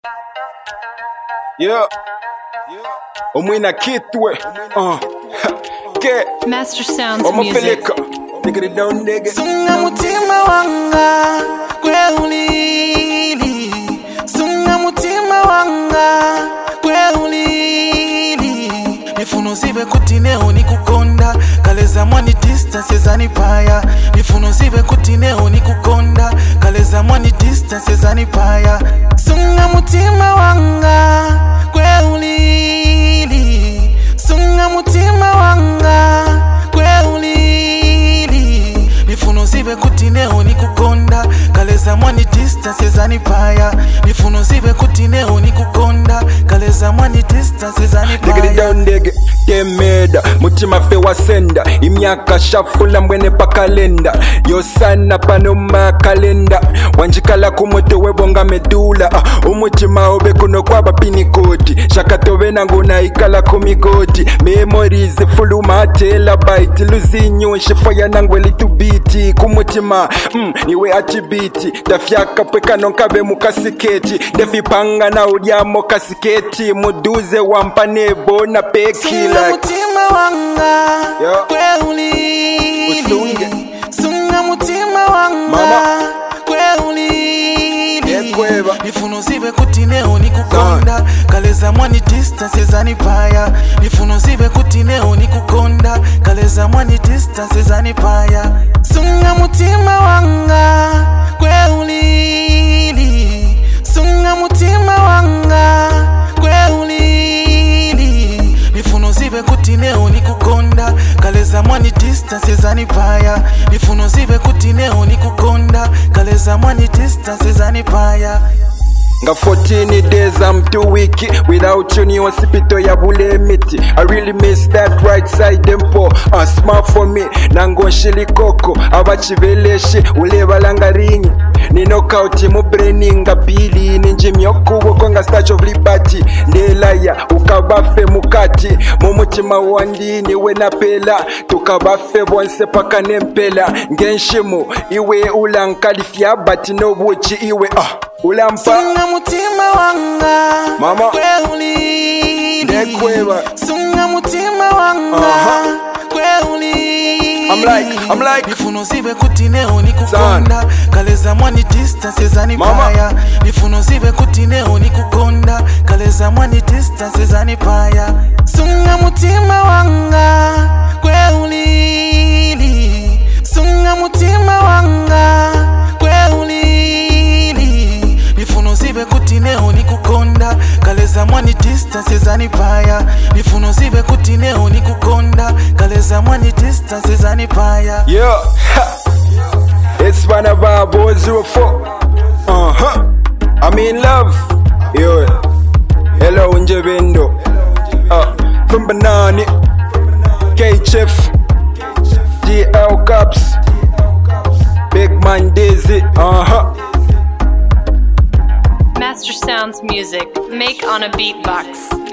Yeah. Omwina kitwe. Ke. Master Sounds Music. Omopeleka. Nigga it down nigga. Sunga mutima wanga kwe ulili. Sunga mutima wanga kwe ulili. Mifuno zibe kutineo ni kukonda. Kaleza mwani distance zani paya. Mifuno zibe kutineo ni kukonda. Kaleza mwani distance zani paya. Sunga mutima wanga kwe ulili. Sunga mutima wanga kwe ulili. Mifuno zibe kutineo ni kukonda. Kaleza mwani distance zani paya. Mifuno zibe kutineo ni kukonda. Kaleza mwani distance zani paya. Nigga it down nigga. Temeda, mutima fe wasenda. Imyaka shafula mbwene pa kalenda. Yosana panoma kalenda. Wanjikala kumoto webonga medula. Umutima obe kuno kwa bapini kodi. Shakatobe nanguna ikala kumigodi. Memories fulu matela bite. Luzinyo shifoya nangweli tubiti. Kumutima, niwe atibiti. Dafyaka pweka nonkabe mukasiketi. Defi panga na udiamo kasiketi. Muduze wampanebo na peki. Sunga mutima wanga kwe ulili. Usunge. Sunga mutima wanga Mama. kwe ulili. Ekweba. Mifuno zibe kutineo ni kukonda. Kaleza mwani distance zani paya. Mifuno zibe kutineo ni kukonda. Kaleza mwani distance zani paya. Sunga mutima wanga kwe ulili. Sunga mutima wanga kwe ulili. Mifuno zibe kutineo ni kukonda. Kaleza mwani distance zani paya. Mifuno zibe kutineo ni kukonda. Kaleza mwani distance zani paya. Nga 14 days I'm too weak. Without you ni hospital ya bule miti. I really miss that right side tempo. Smart for me. Nango nshili koko. Abachibeleshi ulebalanga ringi. Ni knockout mu braining nga pili. Ninji myokubo konga Statue of Liberty. Ndelaya ukabafe mukati. Mumutima wandi niwe napela. Tukabafe bonse paka nempela. Ngenshimu iwe ulankalifia. But no buchi iwe ulampa. Sunga mutima wanga Mama. kwe ulili. Nekweba. Sunga mutima wanga kwe ulili. I'm like Mifuno zibe kutineo ni kukonda. Kaleza mwani distance zani Mama. paya. Mifuno zibe kutineo ni kukonda. Kaleza mwani distance zani paya. Sunga mutima wanga kwe ulili. Sunga mutima wanga kwe ulili. Mifuno zibe kutineo ni kukonda. Kaleza mwani distance zani paya. Mifuno zibe kutineo ni kukonda. Kaleza mwani distance zani paya. Yeah, it's one of our boys 04. I'm in love. Yo, hello Njebendo. From Banani, KHF, DL Cups, Big Man Daisy. Master Sounds Music. Make on a beatbox.